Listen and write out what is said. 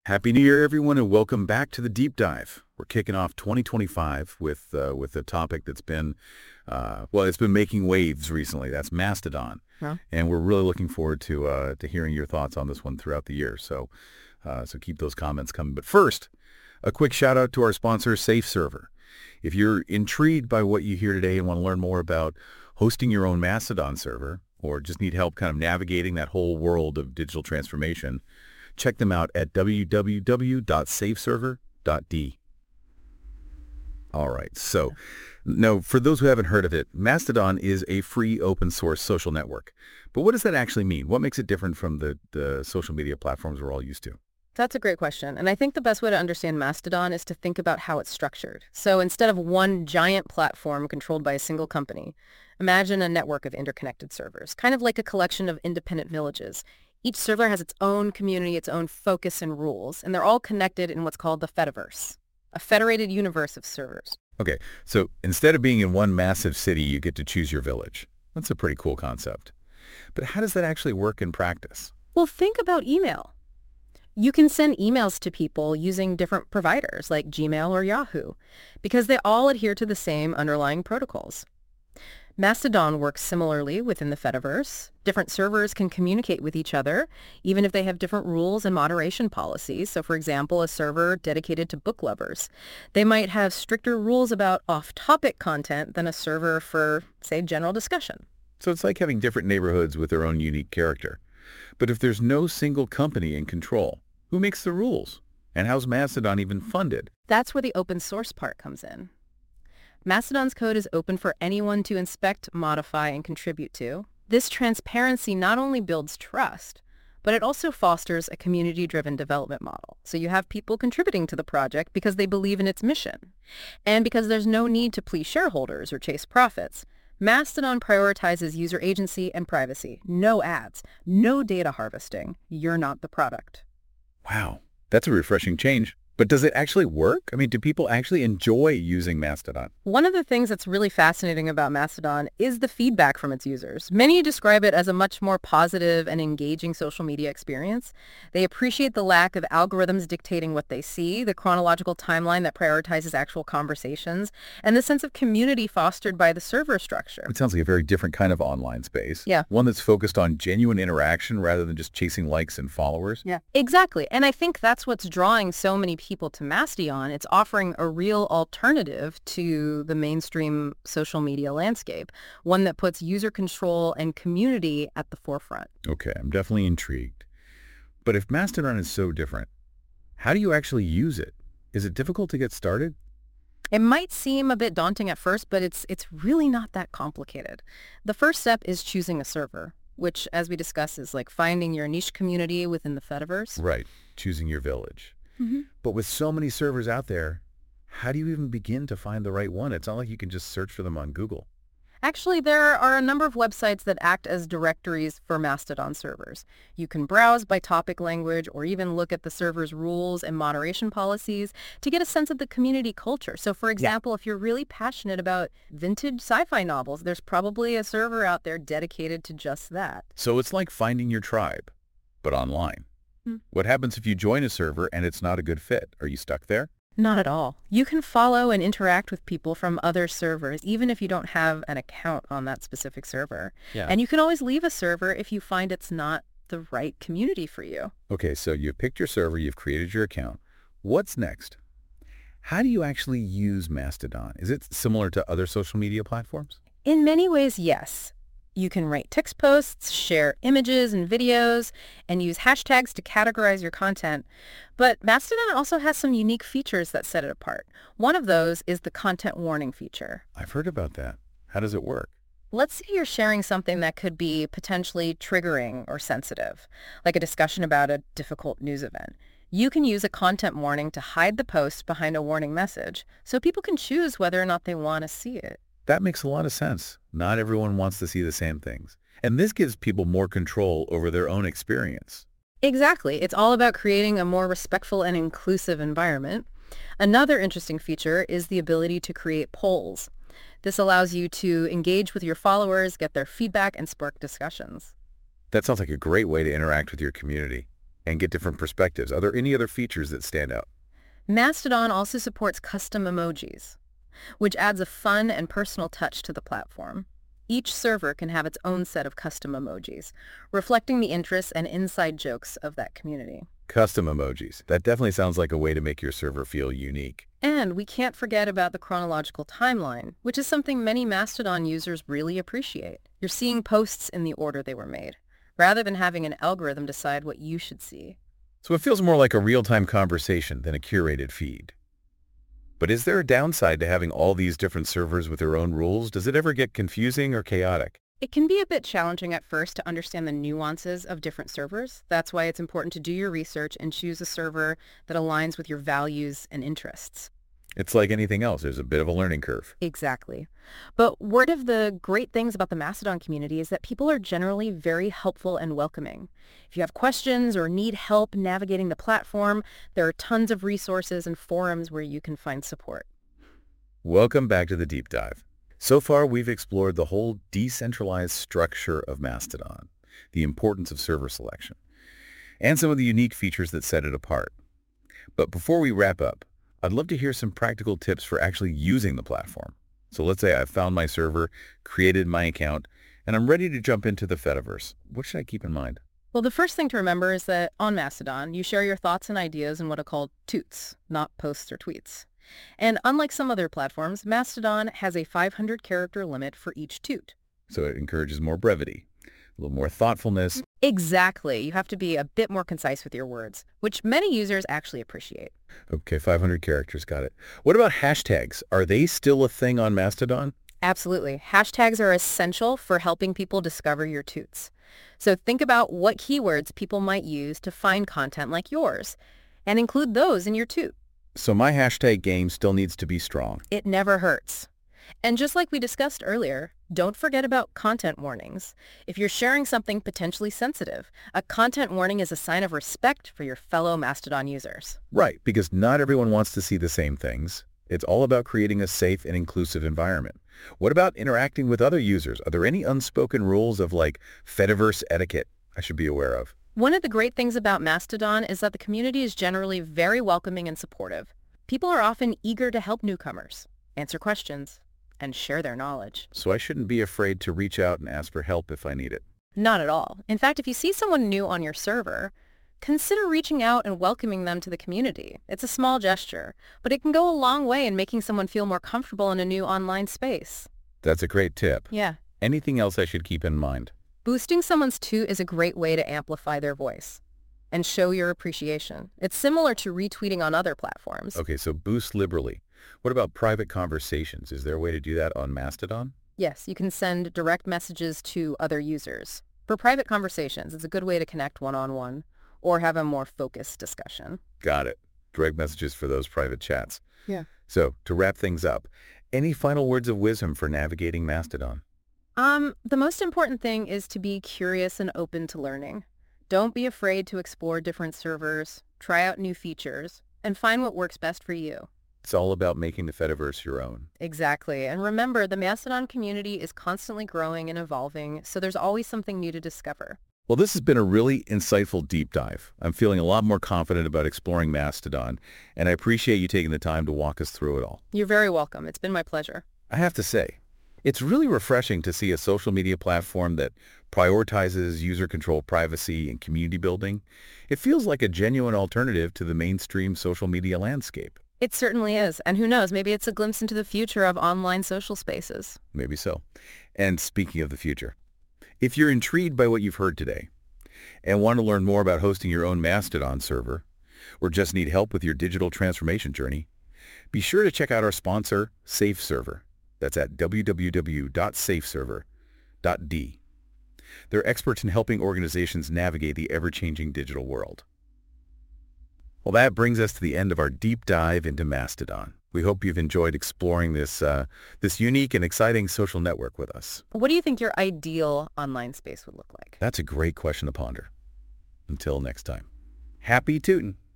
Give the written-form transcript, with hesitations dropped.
Happy New Year, everyone, and welcome back to the Deep Dive. We're kicking off 2025 with a topic that's been, it's been making waves recently. That's Mastodon, Well, and we're really looking forward to hearing your thoughts on this one throughout the year. So keep those comments coming. But first, a quick shout out to our sponsor, SafeServer. If you're intrigued by what you hear today and want to learn more about hosting your own Mastodon server, or just need help kind of navigating that whole world of digital transformation, check them out at www.safeserver.d. All right. So, no, for those who haven't heard of it, Mastodon is a free open source social network. But what does that actually mean? What makes it different from the social media platforms we're all used to? that's a great question. And I think the best way to understand Mastodon is to think about how it's structured. So instead of one giant platform controlled by a single company, imagine a network of interconnected servers, kind of like a collection of independent villages. Each server has its own community, its own focus and rules, and they're all connected in what's called the Fediverse, a federated universe of servers. Okay. So instead of being in one massive city, you get to choose your village. That's a pretty cool concept. But how does that actually work in practice? Well, think about email. You can send emails to people using different providers like Gmail or Yahoo because they all adhere to the same underlying protocols. Mastodon works similarly within the Fediverse. Different servers can communicate with each other, even if they have different rules and moderation policies. So, for example, a server dedicated to book lovers. They might have stricter rules about off-topic content than a server for, say, general discussion. So it's like having different neighborhoods with their own unique character. But if there's no single company in control, who makes the rules? And how's Mastodon even funded? That's where the open source part comes in. Mastodon's code is open for anyone to inspect, modify, and contribute to. This transparency not only builds trust, but it also fosters a community-driven development model. So you have people contributing to the project because they believe in its mission. And because there's no need to please shareholders or chase profits, Mastodon prioritizes user agency and privacy. No ads, no data harvesting. You're not the product. Wow, that's a refreshing change. But does it actually work? I mean, do people actually enjoy using Mastodon? One of the things that's really fascinating about Mastodon is the feedback from its users. Many describe it as a much more positive and engaging social media experience. They appreciate the lack of algorithms dictating what they see, the chronological timeline that prioritizes actual conversations, and the sense of community fostered by the server structure. It sounds like a very different kind of online space. Yeah. One that's focused on genuine interaction rather than just chasing likes and followers. Yeah, exactly. And I think that's what's drawing so many people to Mastodon. It's offering a real alternative to the mainstream social media landscape, one that puts user control and community at the forefront. Okay, I'm definitely intrigued. But if Mastodon is so different, how do you actually use it? Is it difficult to get started? It might seem a bit daunting at first, but it's really not that complicated. The first step is choosing a server, which, as we discussed, is like finding your niche community within the Fediverse. Right, choosing your village. Mm-hmm. But with so many servers out there, how do you even begin to find the right one? It's not like you can just search for them on Google. Actually, there are a number of websites that act as directories for Mastodon servers. You can browse by topic language or even look at the server's rules and moderation policies to get a sense of the community culture. So, for example, if you're really passionate about vintage sci-fi novels, there's probably a server out there dedicated to just that. So it's like finding your tribe, but online. What happens if you join a server and it's not a good fit? Are you stuck there? Not at all. You can follow and interact with people from other servers, even if you don't have an account on that specific server. Yeah. And you can always leave a server if you find it's not the right community for you. Okay, so you've picked your server, you've created your account. What's next? How do you actually use Mastodon? Is it similar to other social media platforms? In many ways, yes. You can write text posts, share images and videos, and use hashtags to categorize your content. But Mastodon also has some unique features that set it apart. One of those is the content warning feature. I've heard about that. How does it work? Let's say you're sharing something that could be potentially triggering or sensitive, like a discussion about a difficult news event. You can use a content warning to hide the post behind a warning message so people can choose whether or not they want to see it. That makes a lot of sense. Not everyone wants to see the same things. And this gives people more control over their own experience. Exactly. It's all about creating a more respectful and inclusive environment. Another interesting feature is the ability to create polls. This allows you to engage with your followers, get their feedback, and spark discussions. That sounds like a great way to interact with your community. and get different perspectives. Are there any other features that stand out? Mastodon also supports custom emojis, which adds a fun and personal touch to the platform. Each server can have its own set of custom emojis, reflecting the interests and inside jokes of that community. Custom emojis. That definitely sounds like a way to make your server feel unique. And we can't forget about the chronological timeline, which is something many Mastodon users really appreciate. You're seeing posts in the order they were made, rather than having an algorithm decide what you should see. So it feels more like a real-time conversation than a curated feed. But is there a downside to having all these different servers with their own rules? Does it ever get confusing or chaotic? It can be a bit challenging at first to understand the nuances of different servers. That's why it's important to do your research and choose a server that aligns with your values and interests. It's like anything else. There's a bit of a learning curve. Exactly. But one of the great things about the Mastodon community is that people are generally very helpful and welcoming. If you have questions or need help navigating the platform, there are tons of resources and forums where you can find support. Welcome back to the Deep Dive. So far, we've explored the whole decentralized structure of Mastodon, the importance of server selection, and some of the unique features that set it apart. But before we wrap up, I'd love to hear some practical tips for actually using the platform. So let's say I've found my server, created my account, and I'm ready to jump into the Fediverse. What should I keep in mind? Well, the first thing to remember is that on Mastodon, you share your thoughts and ideas in what are called toots, not posts or tweets. And unlike some other platforms, Mastodon has a 500-character limit for each toot. So it encourages more brevity, a little more thoughtfulness. Exactly. You have to be a bit more concise with your words, which many users actually appreciate. Okay, 500 characters, got it. What about hashtags? Are they still a thing on Mastodon? Absolutely. Hashtags are essential for helping people discover your toots. So think about what keywords people might use to find content like yours, and include those in your toot. So my hashtag game still needs to be strong. It never hurts. And just like we discussed earlier, don't forget about content warnings. If you're sharing something potentially sensitive, a content warning is a sign of respect for your fellow Mastodon users. Right, because not everyone wants to see the same things. It's all about creating a safe and inclusive environment. What about interacting with other users? Are there any unspoken rules of like Fediverse etiquette I should be aware of? One of the great things about Mastodon is that the community is generally very welcoming and supportive. People are often eager to help newcomers, answer questions, and share their knowledge. So I shouldn't be afraid to reach out and ask for help if I need it. Not at all. In fact, if you see someone new on your server, consider reaching out and welcoming them to the community. It's a small gesture, but it can go a long way in making someone feel more comfortable in a new online space. That's a great tip. Yeah. Anything else I should keep in mind? Boosting someone's toot is a great way to amplify their voice and show your appreciation. It's similar to retweeting on other platforms. Okay, so boost liberally. What about private conversations? Is there a way to do that on Mastodon? Yes, you can send direct messages to other users. For private conversations, it's a good way to connect one-on-one or have a more focused discussion. Got it. Direct messages for those private chats. Yeah. So, to wrap things up, any final words of wisdom for navigating Mastodon? The most important thing is to be curious and open to learning. Don't be afraid to explore different servers, try out new features, and find what works best for you. It's all about making the Fediverse your own. Exactly. And remember, the Mastodon community is constantly growing and evolving, so there's always something new to discover. Well, this has been a really insightful deep dive. I'm feeling a lot more confident about exploring Mastodon, and I appreciate you taking the time to walk us through it all. You're very welcome. It's been my pleasure. I have to say, it's really refreshing to see a social media platform that prioritizes user control, privacy, and community building. It feels like a genuine alternative to the mainstream social media landscape. It certainly is. And who knows, maybe it's a glimpse into the future of online social spaces. Maybe so. And speaking of the future, if you're intrigued by what you've heard today and want to learn more about hosting your own Mastodon server or just need help with your digital transformation journey, be sure to check out our sponsor, SafeServer. That's at www.safeserver.d. They're experts in helping organizations navigate the ever-changing digital world. Well, that brings us to the end of our deep dive into Mastodon. We hope you've enjoyed exploring this unique and exciting social network with us. What do you think your ideal online space would look like? That's a great question to ponder. Until next time, happy tootin'!